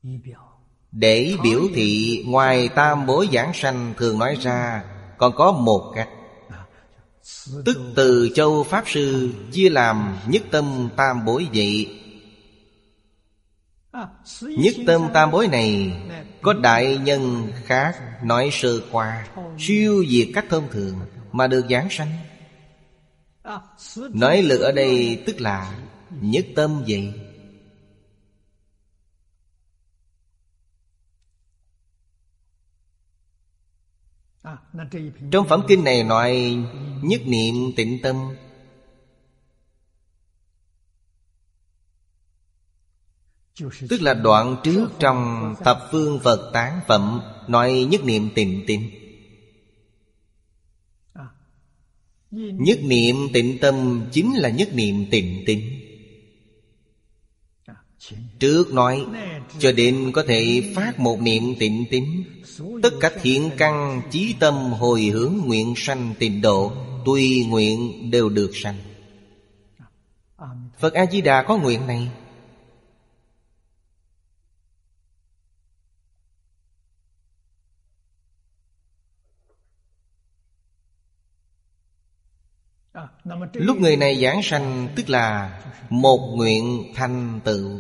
Để biểu thị ngoài tam bối giảng sanh thường nói ra, còn có một cách. Tức Từ Châu Pháp Sư chia làm nhất tâm tam bối vậy. Nhất tâm tam bối này có đại nhân khác nói sơ qua, siêu việt cách thông thường mà được giảng sanh. Nói lực ở đây tức là nhất tâm vậy. Trong phẩm kinh này nói nhất niệm tịnh tâm. Tức là đoạn trước trong Thập Phương Phật Tán Phẩm nói nhất niệm tịnh tín. Nhất niệm tịnh tâm chính là nhất niệm tịnh tín. Trước nói cho đến có thể phát một niệm tịnh tín, tất cả thiện căn chí tâm hồi hướng nguyện sanh tịnh độ, tùy nguyện đều được sanh. Phật A-di-đà có nguyện này. Lúc người này giảng sanh tức là một nguyện thành tựu.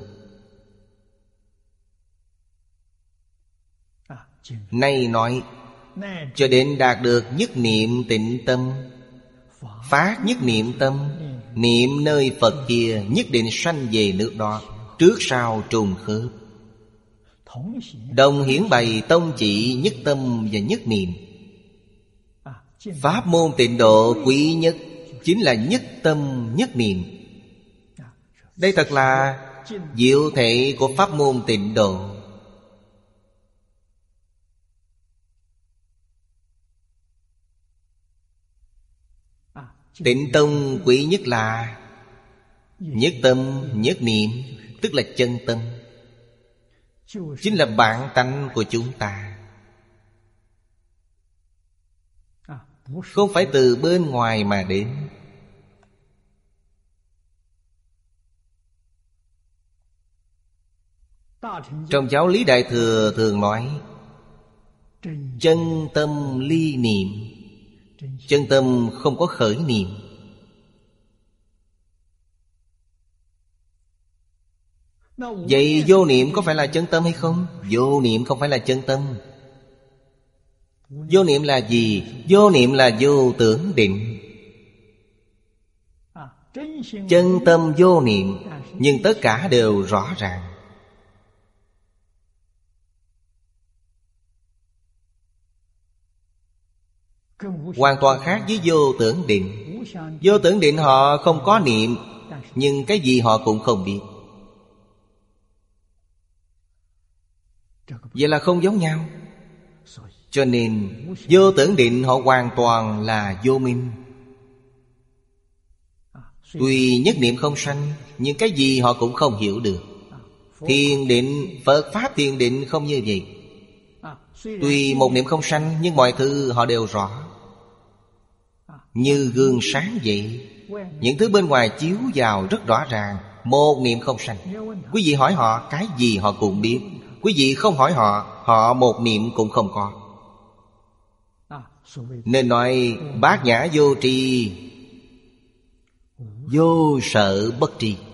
Nay nói cho đến đạt được nhất niệm tịnh tâm, phát nhất niệm tâm, niệm nơi Phật kia nhất định sanh về nước đó, trước sau trùng khớp. Đồng hiển bày tông chỉ nhất tâm và nhất niệm. Pháp môn tịnh độ quý nhất chính là nhất tâm nhất niệm. Đây thật là diệu thể của pháp môn tịnh độ. Tịnh tông quý nhất là nhất tâm nhất niệm, tức là chân tâm, chính là bản tánh của chúng ta, không phải từ bên ngoài mà đến. Trong giáo lý Đại Thừa thường nói chân tâm ly niệm. Chân tâm không có khởi niệm. Vậy vô niệm có phải là chân tâm hay không? Vô niệm không phải là chân tâm. Vô niệm là gì? Vô niệm là vô tưởng định. Chân tâm vô niệm, nhưng tất cả đều rõ ràng. Hoàn toàn khác với vô tưởng định. Vô tưởng định họ không có niệm, nhưng cái gì họ cũng không biết. Vậy là không giống nhau. Cho nên vô tưởng định họ hoàn toàn là vô minh. Tuy nhất niệm không sanh, nhưng cái gì họ cũng không hiểu được. Thiền định, Phật Pháp thiền định không như vậy. Tuy một niệm không sanh, nhưng mọi thứ họ đều rõ, như gương sáng vậy. Những thứ bên ngoài chiếu vào rất rõ ràng. Một niệm không sanh. Quý vị hỏi họ, cái gì họ cũng biết. Quý vị không hỏi họ, họ một niệm cũng không có. Nên nói bát nhã vô tri, vô sợ bất tri.